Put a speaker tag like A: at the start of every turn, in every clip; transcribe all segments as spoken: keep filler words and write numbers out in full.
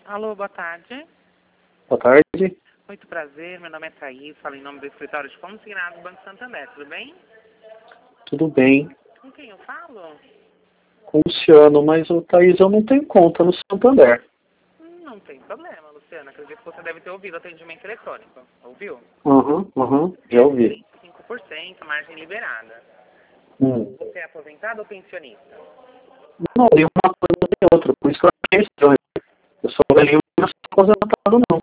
A: Alô, boa tarde.
B: Boa tarde.
A: Muito prazer, meu nome é Thaís, falo em nome do escritório de consignado do Banco Santander, tudo bem?
B: Tudo bem.
A: Com quem eu falo?
B: Com o Luciano, mas o Thaís, eu não tenho conta no Santander.
A: Hum, Não tem problema, Luciana, acredito que você deve ter ouvido atendimento eletrônico, ouviu?
B: Aham, aham, já ouvi.
A: cinco por cento, margem liberada.
B: Hum.
A: Você é aposentado ou pensionista?
B: Não, nenhuma coisa nem outra, por isso que eu achei estranho. Eu sou velhinho, mas não sou aposentado, não.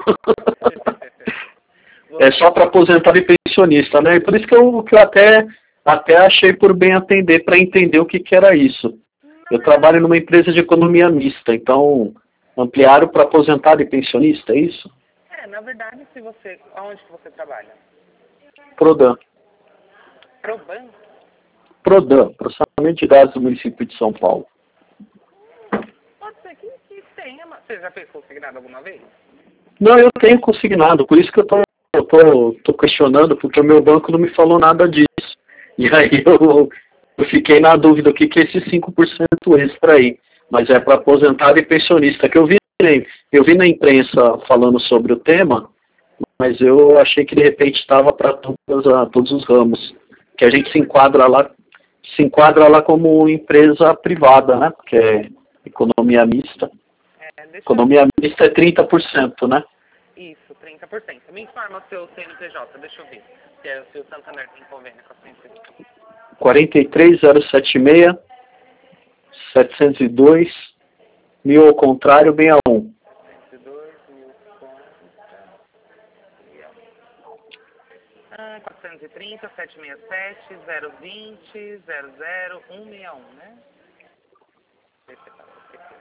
B: É só para aposentado e pensionista, né? E por isso que eu, que eu até, até achei por bem atender, para entender o que, que era isso. Eu trabalho numa empresa de economia mista, então ampliaram para aposentado e pensionista, é isso?
A: É, na verdade, se você... Aonde que você trabalha?
B: Prodan.
A: Proban?
B: Prodan, Processamento de Dados do município de São Paulo.
A: Pode ser que, que tenha, mas você já fez consignado alguma vez?
B: Não, eu tenho consignado, por isso que eu tô, eu tô, tô questionando, porque o meu banco não me falou nada disso. E aí eu, eu fiquei na dúvida o que, que é esse cinco por cento extra aí. Mas é para aposentado e pensionista, que eu vi, eu vi na imprensa falando sobre o tema, mas eu achei que de repente estava para todos os ramos. Que a gente se enquadra lá, se enquadra lá como empresa privada, né? Porque é economia mista.
A: É, deixa
B: Economia mista é trinta por cento, né?
A: Isso, trinta por cento. Me informa o seu C N P J, deixa eu ver se, é, se o Santander tem convênio com a sua empresa.
B: quatro três zero sete seis, setecentos e dois, mil ao contrário, sessenta e um.
A: cento e dois mil contas. Ah, quatrocentos e trinta, setecentos e sessenta e sete, zero vinte, zero zero, cento e sessenta e um, né? Deixa eu ver.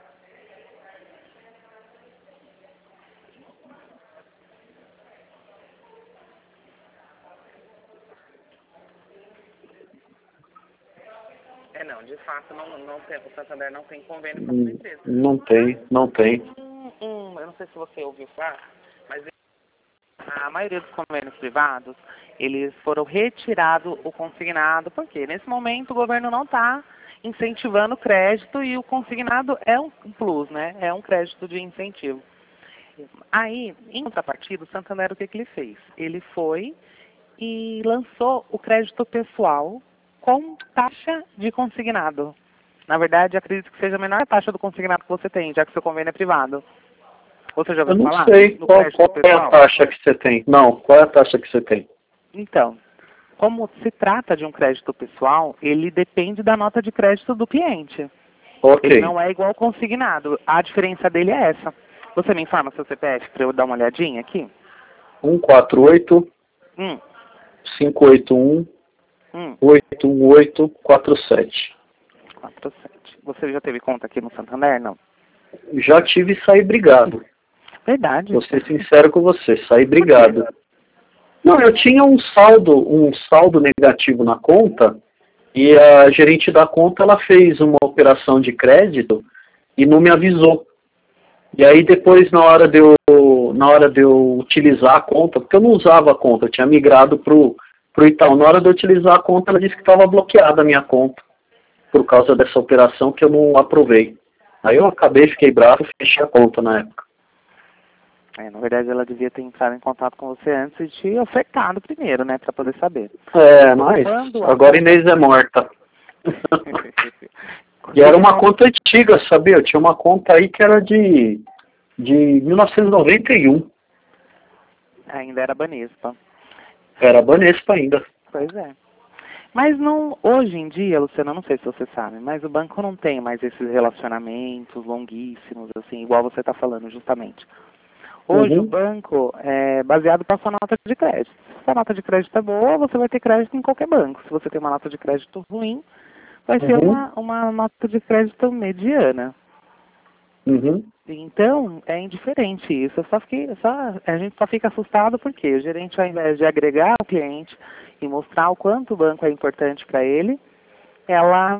A: É, não, de fato, não, não tem, o Santander não tem convênio com a sua empresa.
B: Não tem, não tem.
A: Hum, hum, eu não sei se você ouviu falar, mas a maioria dos convênios privados, eles foram retirados o consignado, porque nesse momento o governo não está incentivando o crédito e o consignado é um plus, né? É um crédito de incentivo. Aí, em contrapartida, o Santander, o que, que ele fez? Ele foi e lançou o crédito pessoal com taxa de consignado. Na verdade, acredito que seja a menor taxa do consignado que você tem, já que seu convênio é privado. Você já ouviu
B: Eu não
A: falar?
B: sei
A: No
B: qual,
A: crédito
B: qual é a
A: pessoal?
B: taxa que você tem. Não, qual é a taxa que você tem?
A: Então, como se trata de um crédito pessoal, ele depende da nota de crédito do cliente.
B: Ok.
A: Ele não é igual ao consignado. A diferença dele é essa. Você me informa seu C P F para eu dar uma olhadinha aqui?
B: um quatro oito,
A: Hum,
B: cinco oito um,
A: hum,
B: oito um oito quatro sete.
A: quatro sete. Você já teve conta aqui no Santander, não?
B: Já tive e saí brigado.
A: Verdade.
B: Vou ser sincero com você, saí
A: Por quê?
B: brigado. Não, eu tinha um saldo, um saldo negativo na conta e a gerente da conta ela fez uma operação de crédito e não me avisou. E aí depois na hora de eu, na hora de eu utilizar a conta, porque eu não usava a conta, eu tinha migrado pro pro Itaú. Na hora de eu utilizar a conta, ela disse que estava bloqueada a minha conta por causa dessa operação que eu não aprovei. Aí eu acabei, fiquei bravo e fechei a conta na época.
A: É, na verdade, ela devia ter entrado em contato com você antes e te ofertado primeiro, né, para poder saber.
B: É, mas
A: Quando a
B: agora
A: conta-
B: Inês é morta. E era uma conta antiga, sabia? Eu tinha uma conta aí que era de, de mil novecentos e noventa e um.
A: Ainda era Banespa.
B: Era Banespa ainda.
A: Pois é. Mas não, hoje em dia, Luciana, eu não sei se você sabe, mas o banco não tem mais esses relacionamentos longuíssimos, assim, igual você está falando, justamente. Hoje
B: Uhum.
A: o banco é baseado para sua nota de crédito. Se a nota de crédito é boa, você vai ter crédito em qualquer banco. Se você tem uma nota de crédito ruim, vai ser
B: Uhum.
A: uma, uma nota de crédito mediana.
B: Uhum.
A: Então, é indiferente isso. Eu só fiquei, só, a gente só fica assustado porque o gerente, ao invés de agregar o cliente e mostrar o quanto o banco é importante para ele, ela,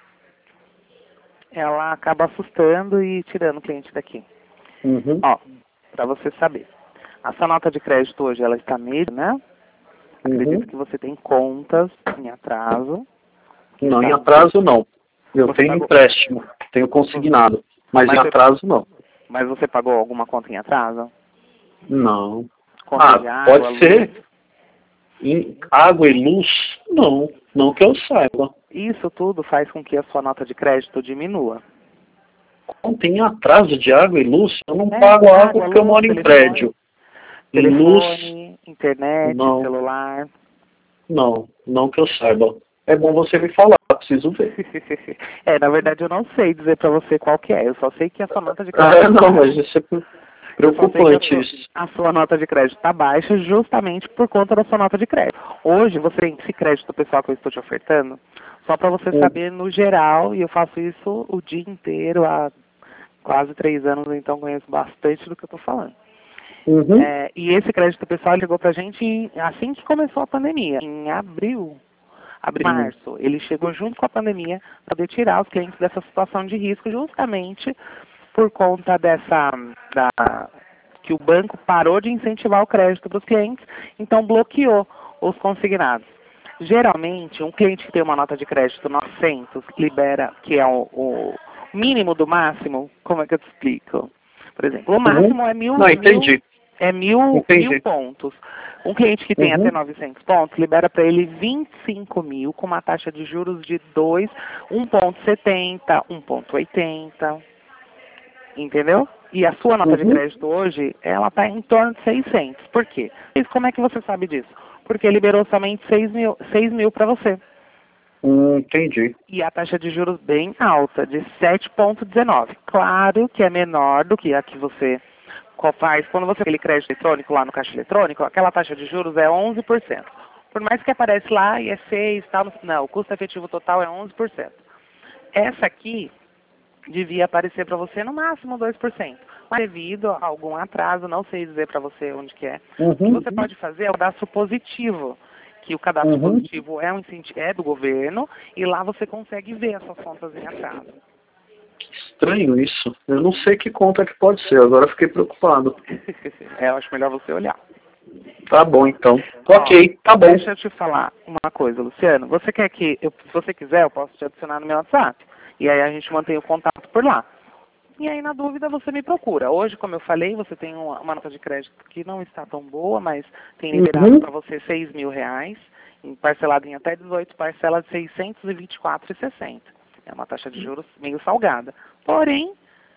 A: ela acaba assustando e tirando o cliente daqui.
B: Uhum.
A: Ó, para você saber. A sua nota de crédito hoje, ela está média, né? Acredito
B: Uhum.
A: que você tem contas em atraso. que
B: Não, em
A: está-
B: atraso não. Eu
A: Você
B: tenho
A: pagou-
B: empréstimo, tenho consignado, mas
A: Mas
B: em
A: você-
B: atraso não.
A: Mas você pagou alguma conta em atraso?
B: Não.
A: Conta
B: Ah,
A: de água,
B: pode ser.
A: luz?
B: Em água e luz? Não. Não que eu saiba.
A: Isso tudo faz com que a sua nota de crédito diminua.
B: Não tem atraso de água e luz? Eu não
A: É,
B: pago água,
A: água,
B: porque eu
A: luz,
B: moro em
A: telefone,
B: prédio. Luz,
A: telefone, internet,
B: não.
A: celular.
B: Não. Não que eu saiba. É bom você me falar, preciso ver.
A: É, na verdade eu não sei dizer pra você qual que é. Eu só sei que a sua nota de
B: Ah,
A: crédito...
B: não, mas isso é preocupante.
A: A sua, a sua nota de crédito está baixa justamente por conta da sua nota de crédito. Hoje você tem esse crédito pessoal que eu estou te ofertando, só para você
B: Hum.
A: saber no geral, e eu faço isso o dia inteiro há quase três anos, então conheço bastante do que eu estou falando.
B: Uhum.
A: É, e esse crédito pessoal chegou para a gente em- assim que começou a pandemia, em abril. Abril,
B: Hum.
A: março, ele chegou junto com a pandemia para poder tirar os clientes dessa situação de risco, justamente por conta dessa da, que o banco parou de incentivar o crédito para os clientes, então bloqueou os consignados. Geralmente, um cliente que tem uma nota de crédito novecentos, que libera, que é o, o mínimo do máximo, como é que eu te explico? Por exemplo, o máximo
B: Uhum.
A: é mil,
B: Não,
A: mil,
B: entendi.
A: é mil,
B: Entendi.
A: mil pontos. Um cliente que tem
B: Uhum.
A: até novecentos pontos, libera para ele vinte e cinco mil com uma taxa de juros de dois, um vírgula setenta, um vírgula oitenta. Entendeu? E a sua nota de
B: Uhum.
A: crédito hoje, ela está em torno de seiscentos. Por quê? E como é que você sabe disso? Porque liberou somente seis mil, seis mil para você.
B: Hum, entendi.
A: E a taxa de juros bem alta, de sete vírgula dezenove. Claro que é menor do que a que você faz quando você tem aquele crédito eletrônico lá no caixa eletrônico, aquela taxa de juros é onze por cento. Por mais que aparece lá e é seis, tal, não, o custo efetivo total é onze por cento. Essa aqui devia aparecer para você no máximo dois por cento. Mas devido a algum atraso, não sei dizer para você onde que é,
B: Uhum.
A: o que você pode fazer é o cadastro positivo, que o cadastro
B: Uhum.
A: positivo é, um incenti- é do governo, e lá você consegue ver as suas contas em atraso.
B: Estranho isso. Eu não sei que conta que pode ser, agora eu fiquei preocupado.
A: É, eu acho melhor você olhar.
B: Tá bom, então.
A: Ó,
B: Ok, tá bom.
A: deixa eu te falar uma coisa, Luciano. Você quer que, eu, se você quiser, eu posso te adicionar no meu WhatsApp. E aí a gente mantém o contato por lá. E aí, na dúvida, você me procura. Hoje, como eu falei, você tem uma, uma nota de crédito que não está tão boa, mas tem liberado
B: Uhum.
A: para você seis mil reais, em- parcelado em até dezoito parcelas de seiscentos e vinte e quatro reais e sessenta centavos. É uma taxa de juros meio salgada. Porém,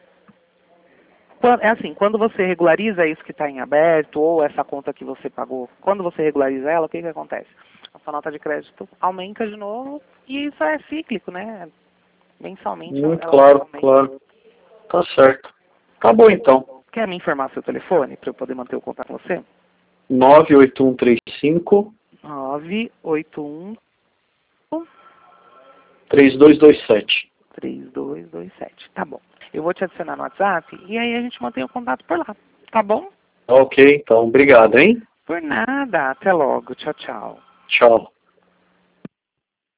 A: quan- é assim, quando você regulariza isso que está em aberto, ou essa conta que você pagou, quando você regulariza ela, o que, que acontece? A sua nota de crédito aumenta de novo, e isso é cíclico, né? Mensalmente
B: Hum,
A: ela
B: claro,
A: aumenta.
B: claro. Tá certo. Tá bom, então.
A: Quer me informar seu telefone para eu poder manter o contato com você?
B: nove oito um três cinco,
A: nove oito um
B: três dois dois sete.
A: três dois dois sete. Tá bom. Eu vou te adicionar no WhatsApp e aí a gente mantém o contato por lá. Tá bom?
B: Ok, então. Obrigado, hein?
A: Por nada. Até logo. Tchau, tchau.
B: Tchau.